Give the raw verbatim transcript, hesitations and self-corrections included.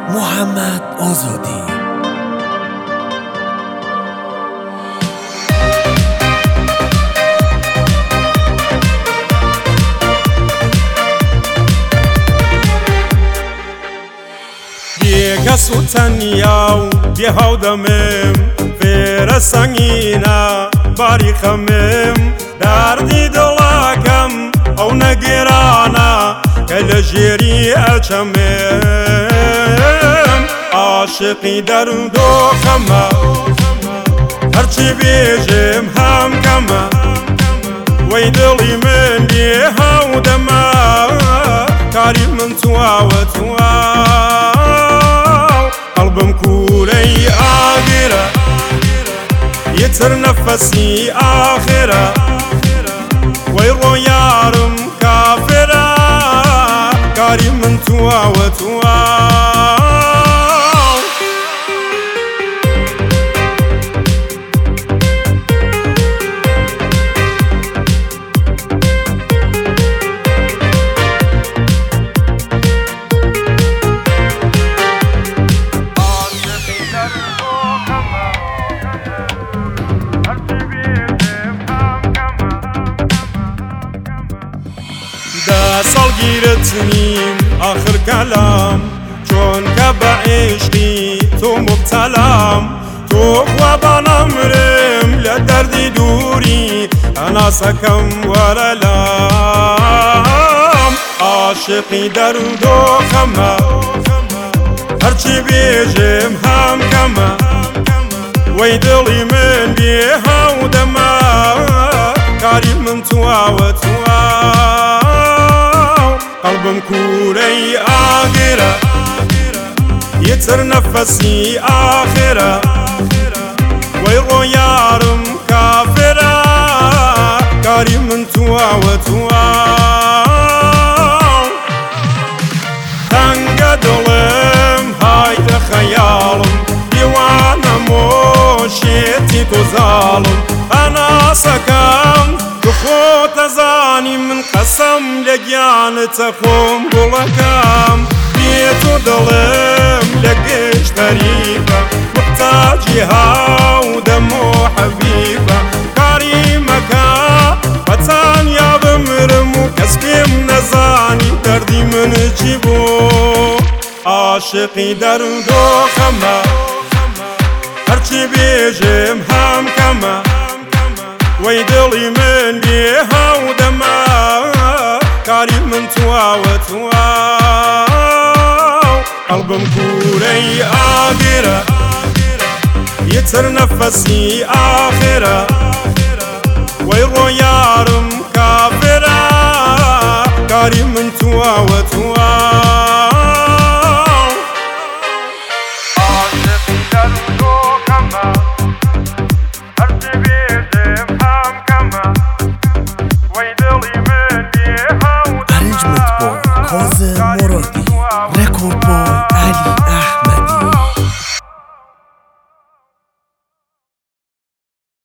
محمد آزادی. بێکەس و تەنیا و بێ هاودەمم فێرە سەنگینە باری خەمم داردی دڵاکەم ئەو نەگێرانە کە لە ژێری ئەچەمم عاشقی دەرد و خەمە هەرچی بێژم هەم کەمە وەی دڵی من بێ هاودەمە کاری من تواوە تواو قەڵبم کوورەی ئاگرە یەتر نەفەسی ئاخرە وەی ڕۆیارم کافرە کاری من تواوە تواو ساڵگیرت نیم آخر کەلام چۆنکە بە عێشقی تۆ مبتەلام تۆ خوا بە نەمرم لە دەردی دووری هەناسەکەم وەرە لام عاشقی دەرد و خەمە هەرچی بێژم هەم کەمە وەی دڵی من بێ هاودەمە کاری من تواوە تواو قەڵبم کوورەی ئاگرە یەتر نەفەسی ئاخرە وەی ڕۆیارم کافرە کاری من تواوە تواو تەنگە دڵم هایدە خەیاڵم دیوانە مۆشێتی تۆزاڵم هەناسەکەم خۆتە زانی من قەسەم لە گیانتە خۆم گوڵەکەم بێ تۆ دڵم لە گشت غەریبە محتاجی هاودەم و حەبیبە کاری مەکە بەتانیا بمرم و کەس پێم نەزانی دەردی من چی بۆ عاشقی دەرد و خەمە هەرچی بێژم هەم کەمە وەی دڵی من بێ هاودەمە کاری من تواوە تواو قەڵبم کوورەی ئاگرە یەتر نەفەسی ئاخرە وەی ڕۆیارم کافرە کاری من تواوە تواو